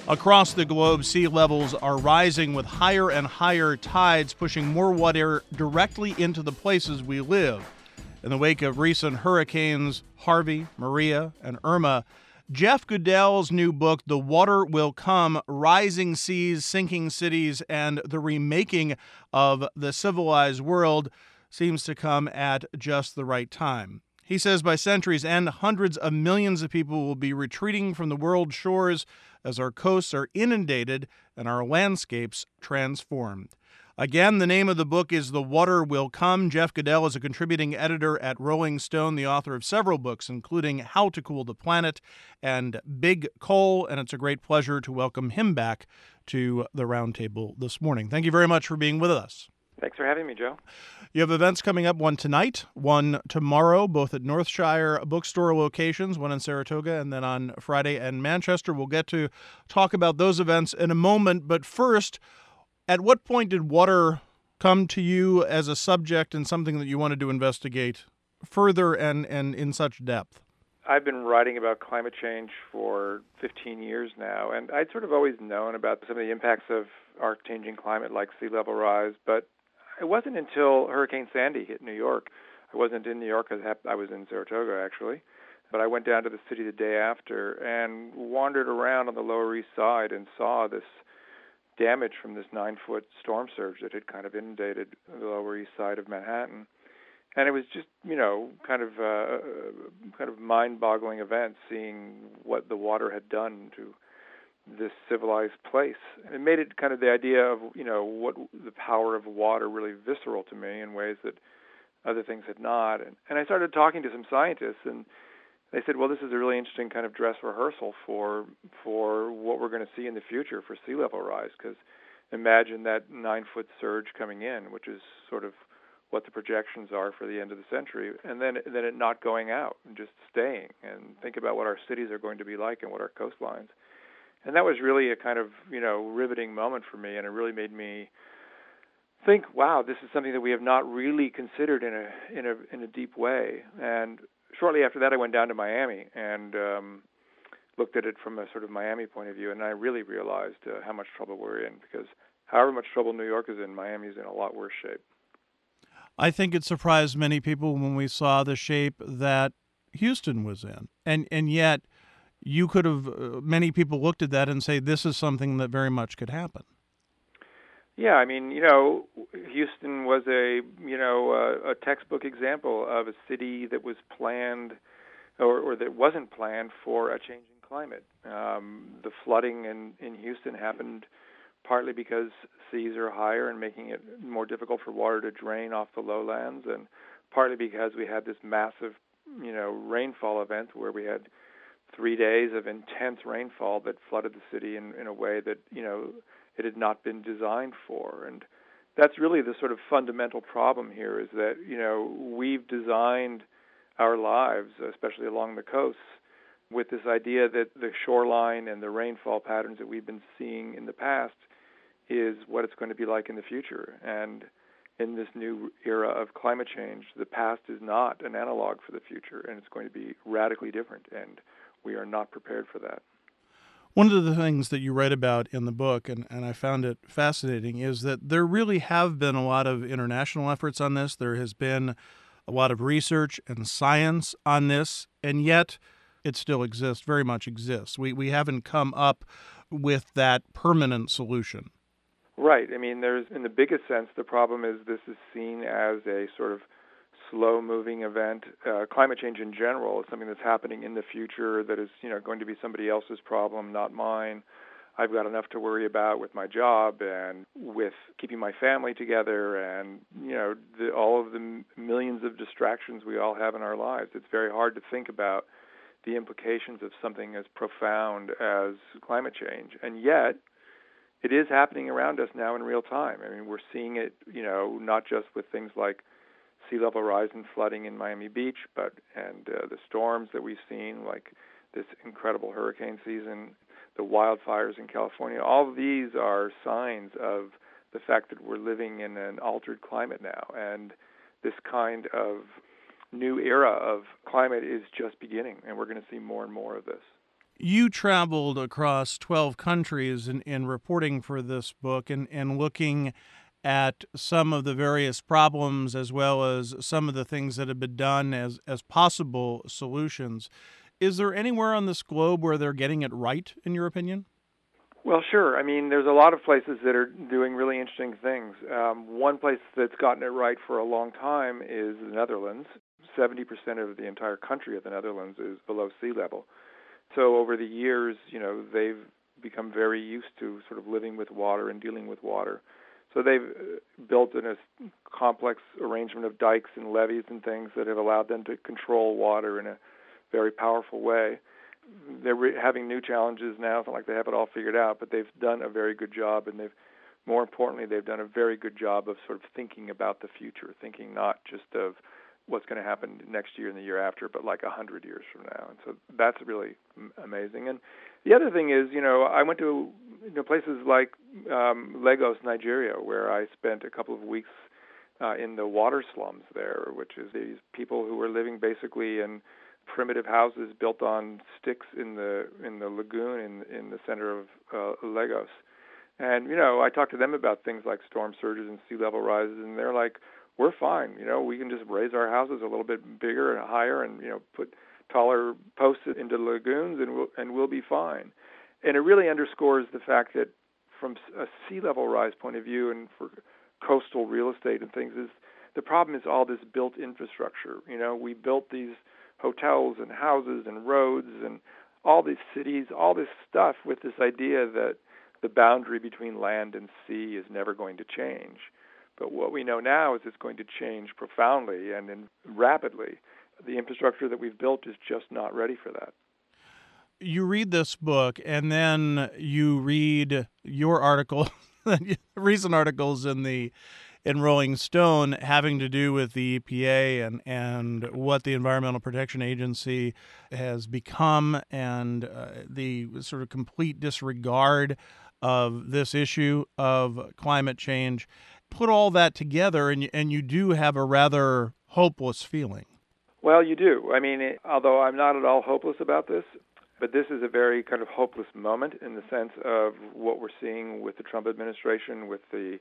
Across the globe, sea levels are rising with higher and higher tides, pushing more water directly into the places we live. In the wake of recent hurricanes Harvey, Maria, and Irma, Jeff Goodell's new book, The Water Will Come: Rising Seas, Sinking Cities, and the Remaking of the Civilized World, seems to come at just the right time. He says by century's end, hundreds of millions of people will be retreating from the world's shores as our coasts are inundated and our landscapes transformed. Again, the name of the book is The Water Will Come. Jeff Goodell is a contributing editor at Rolling Stone, the author of several books, including How to Cool the Planet and Big Coal, and it's a great pleasure to welcome him back to the Roundtable this morning. Thank you very much for being with us. Thanks for having me, Joe. You have events coming up, one tonight, one tomorrow, both at Northshire bookstore locations, one in Saratoga, and then on Friday in Manchester. We'll get to talk about those events in a moment. But first, at what point did water come to you as a subject and something that you wanted to investigate further and in such depth? I've been writing about climate change for 15 years now, and I'd sort of always known about some of the impacts of our changing climate, like sea level rise, but it wasn't until Hurricane Sandy hit New York. I wasn't in New York. I was in Saratoga, actually. But I went down to the city the day after and wandered around on the Lower East Side and saw this damage from this 9-foot storm surge that had kind of inundated the Lower East Side of Manhattan. And it was just, kind of mind-boggling event seeing what the water had done to this civilized place. It made it kind of the idea of, what the power of water really visceral to me in ways that other things had not. And I started talking to some scientists, and they said, well, this is a really interesting kind of dress rehearsal for what we're going to see in the future for sea level rise, because imagine that 9-foot surge coming in, which is sort of what the projections are for the end of the century, and then it not going out and just staying, and think about what our cities are going to be like and what our coastlines. And that was really a kind of, riveting moment for me, and it really made me think, wow, this is something that we have not really considered in a deep way. And shortly after that, I went down to Miami and looked at it from a sort of Miami point of view, and I really realized how much trouble we're in, because however much trouble New York is in, Miami's in a lot worse shape. I think it surprised many people when we saw the shape that Houston was in, and yet you could have, many people looked at that and say, this is something that very much could happen. Yeah, I mean, Houston was a textbook example of a city that was planned or that wasn't planned for a changing climate. The flooding in Houston happened partly because seas are higher and making it more difficult for water to drain off the lowlands, and partly because we had this massive, rainfall event where we had 3 days of intense rainfall that flooded the city in a way that, it had not been designed for. And that's really the sort of fundamental problem here, is that, we've designed our lives, especially along the coasts, with this idea that the shoreline and the rainfall patterns that we've been seeing in the past is what it's going to be like in the future. And in this new era of climate change, the past is not an analog for the future, and it's going to be radically different, and we are not prepared for that. One of the things that you write about in the book, and I found it fascinating, is that there really have been a lot of international efforts on this. There has been a lot of research and science on this, and yet it still exists, very much exists. We haven't come up with that permanent solution. Right. I mean, in the biggest sense, the problem is this is seen as a sort of slow-moving event. Climate change in general is something that's happening in the future that is, going to be somebody else's problem, not mine. I've got enough to worry about with my job and with keeping my family together and, all of the millions of distractions we all have in our lives. It's very hard to think about the implications of something as profound as climate change. And yet, it is happening around us now in real time. I mean, we're seeing it, not just with things like sea level rise and flooding in Miami Beach, but the storms that we've seen, like this incredible hurricane season, the wildfires in California. All of these are signs of the fact that we're living in an altered climate now, and this kind of new era of climate is just beginning, and we're going to see more and more of this. You traveled across 12 countries in reporting for this book and looking at some of the various problems as well as some of the things that have been done as possible solutions. Is there anywhere on this globe where they're getting it right, in your opinion? Well, sure. I mean, there's a lot of places that are doing really interesting things. One place that's gotten it right for a long time is the Netherlands. 70% of the entire country of the Netherlands is below sea level. So over the years, they've become very used to sort of living with water and dealing with water. So they've built in a complex arrangement of dikes and levees and things that have allowed them to control water in a very powerful way. They're having new challenges now. It's not like they have it all figured out, but they've done a very good job, and more importantly, they've done a very good job of sort of thinking about the future, thinking not just of what's going to happen next year and the year after, but like 100 years from now. And so that's really amazing. And the other thing is, I went to places like Lagos, Nigeria, where I spent a couple of weeks in the water slums there, which is these people who were living basically in primitive houses built on sticks in the lagoon in the center of Lagos. And I talked to them about things like storm surges and sea level rises, and they're like, "We're fine. We can just raise our houses a little bit bigger and higher, and put taller posts into the lagoons, and we'll be fine." And it really underscores the fact that from a sea level rise point of view, and for coastal real estate and things, is the problem is all this built infrastructure. We built these hotels and houses and roads and all these cities, all this stuff with this idea that the boundary between land and sea is never going to change. But what we know now is it's going to change profoundly and rapidly. The infrastructure that we've built is just not ready for that. You read this book, and then you read your article, recent articles in Rolling Stone having to do with the EPA and what the Environmental Protection Agency has become, and the sort of complete disregard of this issue of climate change. Put all that together, and you do have a rather hopeless feeling. Well, you do. I mean, although I'm not at all hopeless about this, but this is a very kind of hopeless moment in the sense of what we're seeing with the Trump administration, with the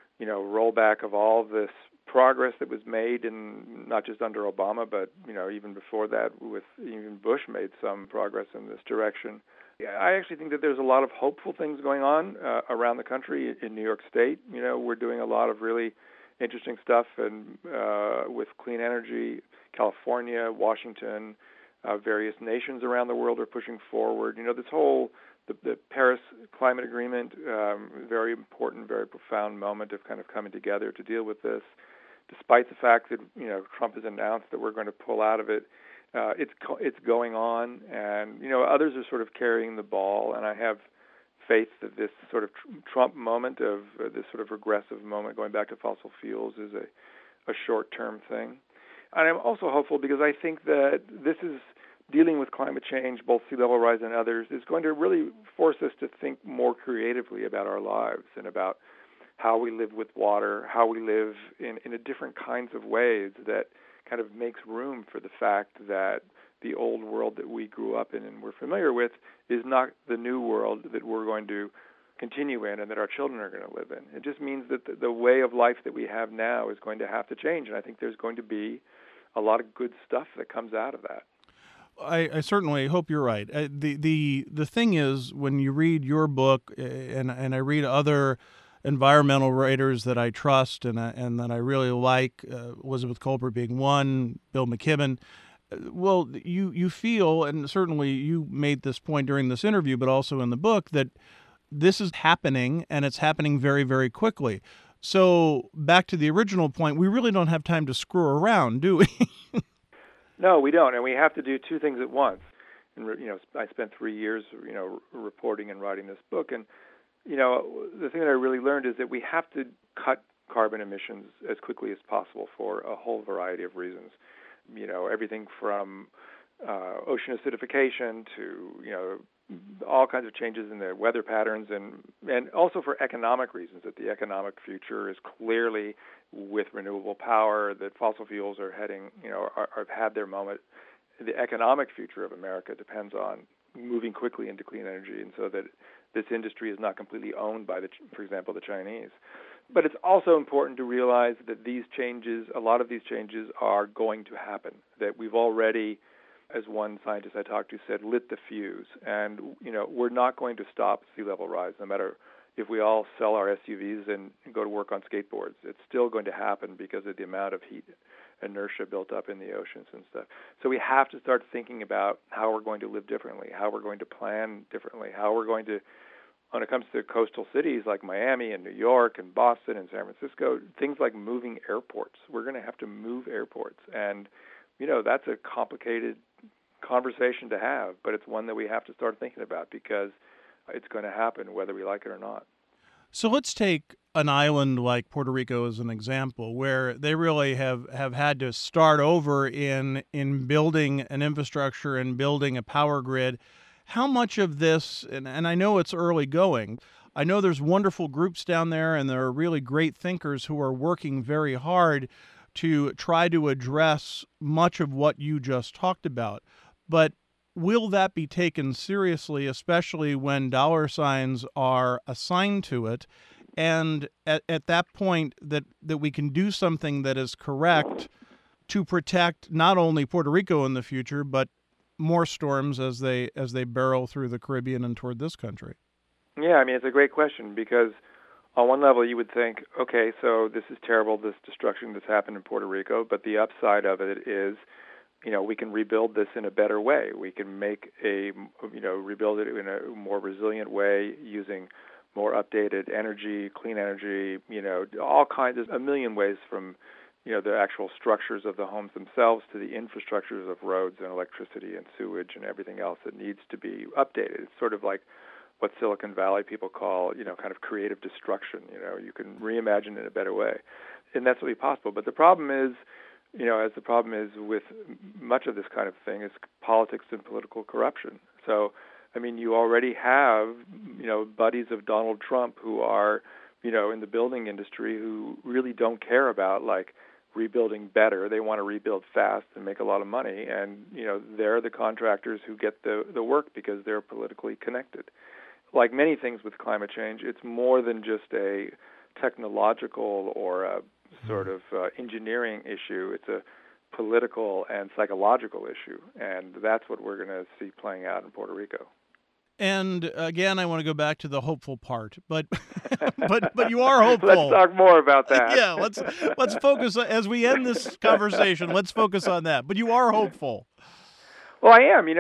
rollback of all this progress that was made, in not just under Obama, but even before that, with even Bush made some progress in this direction. I actually think that there's a lot of hopeful things going on around the country. In New York State, we're doing a lot of really interesting stuff, and with clean energy. California, Washington, various nations around the world are pushing forward. This whole the Paris Climate Agreement, very important, very profound moment of kind of coming together to deal with this. Despite the fact that Trump has announced that we're going to pull out of it, it's going on, and others are sort of carrying the ball. And I have faith that this sort of Trump moment of this sort of regressive moment going back to fossil fuels is a short-term thing. And I'm also hopeful because I think that this is dealing with climate change, both sea level rise and others, is going to really force us to think more creatively about our lives and about how we live with water, how we live in a different kinds of ways that kind of makes room for the fact that the old world that we grew up in and we're familiar with is not the new world that we're going to continue in and that our children are going to live in. It just means that the way of life that we have now is going to have to change, and I think there's going to be a lot of good stuff that comes out of that. I certainly hope you're right. The thing is, when you read your book, and I read other environmental writers that I trust and that I really like, Elizabeth Kolbert being one, Bill McKibben. Well, you feel, and certainly you made this point during this interview, but also in the book, that this is happening, and it's happening very, very quickly. So back to the original point, we really don't have time to screw around, do we? No, we don't, and we have to do two things at once. And I spent 3 years, reporting and writing this book, and the thing that I really learned is that we have to cut carbon emissions as quickly as possible for a whole variety of reasons. Everything from ocean acidification to all kinds of changes in the weather patterns, and also for economic reasons, that the economic future is clearly with renewable power, that fossil fuels are heading, have had their moment. The economic future of America depends on moving quickly into clean energy, and so that this industry is not completely owned by, for example, the Chinese. But it's also important to realize that a lot of these changes are going to happen, that we've already, as one scientist I talked to said, lit the fuse. And, we're not going to stop sea level rise, no matter if we all sell our SUVs and go to work on skateboards. It's still going to happen because of the amount of heat inertia built up in the oceans and stuff. So we have to start thinking about how we're going to live differently, how we're going to plan differently, how we're going to, when it comes to coastal cities like Miami and New York and Boston and San Francisco, things like moving airports. We're going to have to move airports. And, that's a complicated conversation to have, but it's one that we have to start thinking about because it's going to happen whether we like it or not. So let's take an island like Puerto Rico as an example, where they really have had to start over in building an infrastructure and building a power grid. How much of this, and I know it's early going, I know there's wonderful groups down there and there are really great thinkers who are working very hard to try to address much of what you just talked about. But will that be taken seriously, especially when dollar signs are assigned to it? And at that point that we can do something that is correct to protect not only Puerto Rico in the future, but more storms as they barrel through the Caribbean and toward this country? Yeah, it's a great question because on one level you would think, okay, so this is terrible, this destruction that's happened in Puerto Rico, but the upside of it is, we can rebuild this in a better way. We can rebuild it in a more resilient way using more updated energy, clean energy, all kinds of a million ways from, the actual structures of the homes themselves to the infrastructures of roads and electricity and sewage and everything else that needs to be updated. It's sort of like what Silicon Valley people call, kind of creative destruction. You can reimagine it in a better way. And that's really possible. But the problem is, as the problem is with much of this kind of thing, is politics and political corruption. So, you already have, buddies of Donald Trump who are, in the building industry who really don't care about, rebuilding better. They want to rebuild fast and make a lot of money. And, they're the contractors who get the work because they're politically connected. Like many things with climate change, it's more than just a technological or a sort of engineering issue. It's a political and psychological issue, and that's what we're going to see playing out in Puerto Rico. And again, I want to go back to the hopeful part, but but you are hopeful. Let's talk more about that. Yeah, let's focus as we end this conversation. Let's focus on that. But you are hopeful. Well, I am.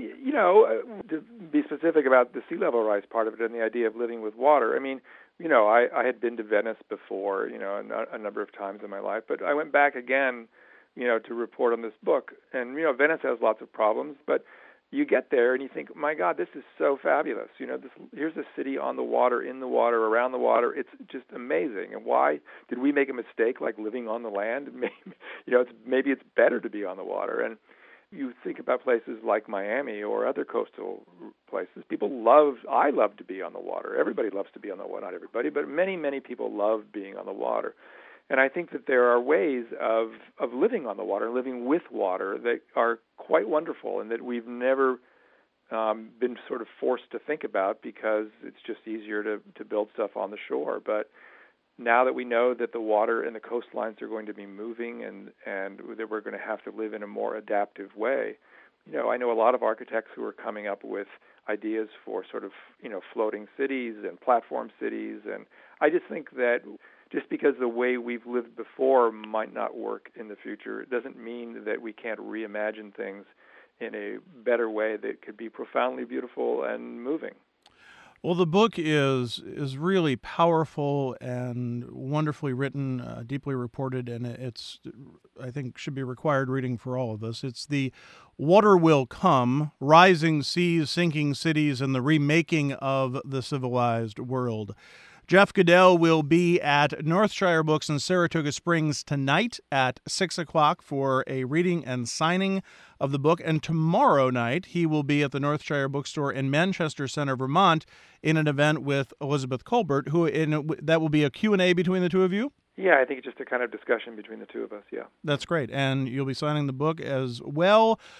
To be specific about the sea level rise part of it and the idea of living with water. I had been to Venice before, a number of times in my life, but I went back again, to report on this book. And, Venice has lots of problems, but you get there and you think, my God, this is so fabulous. Here's a city on the water, in the water, around the water. It's just amazing. And why did we make a mistake like living on the land? Maybe it's better to be on the water. And you think about places like Miami or other coastal places. I love to be on the water. Everybody loves to be on the water. Not everybody, but many, many people love being on the water. And I think that there are ways of living on the water, living with water that are quite wonderful and that we've never been sort of forced to think about because it's just easier to build stuff on the shore. But now that we know that the water and the coastlines are going to be moving and that we're going to have to live in a more adaptive way, I know a lot of architects who are coming up with ideas for sort of, floating cities and platform cities. And I just think that just because the way we've lived before might not work in the future, it doesn't mean that we can't reimagine things in a better way that could be profoundly beautiful and moving. Well, the book is really powerful and wonderfully written, deeply reported, and it's, I think, should be required reading for all of us. It's The Water Will Come, Rising Seas, Sinking Cities, and the Remaking of the Civilized World. Jeff Goodell will be at Northshire Books in Saratoga Springs tonight at 6 o'clock for a reading and signing of the book. And tomorrow night, he will be at the Northshire Bookstore in Manchester Center, Vermont, in an event with Elizabeth Colbert, that will be a Q&A between the two of you? Yeah, I think it's just a kind of discussion between the two of us, yeah. That's great. And you'll be signing the book as well.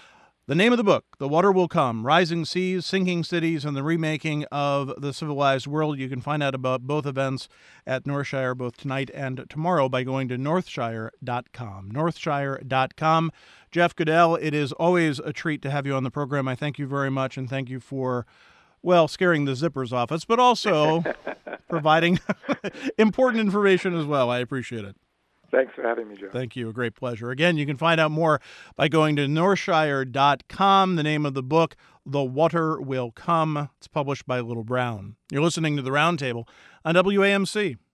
The name of the book, The Water Will Come, Rising Seas, Sinking Cities, and the Remaking of the Civilized World. You can find out about both events at Northshire both tonight and tomorrow by going to northshire.com. Northshire.com. Jeff Goodell, it is always a treat to have you on the program. I thank you very much, and thank you for, well, scaring the zippers off us, but also providing important information as well. I appreciate it. Thanks for having me, Joe. Thank you. A great pleasure. Again, you can find out more by going to northshire.com. The name of the book, The Water Will Come. It's published by Little Brown. You're listening to The Roundtable on WAMC.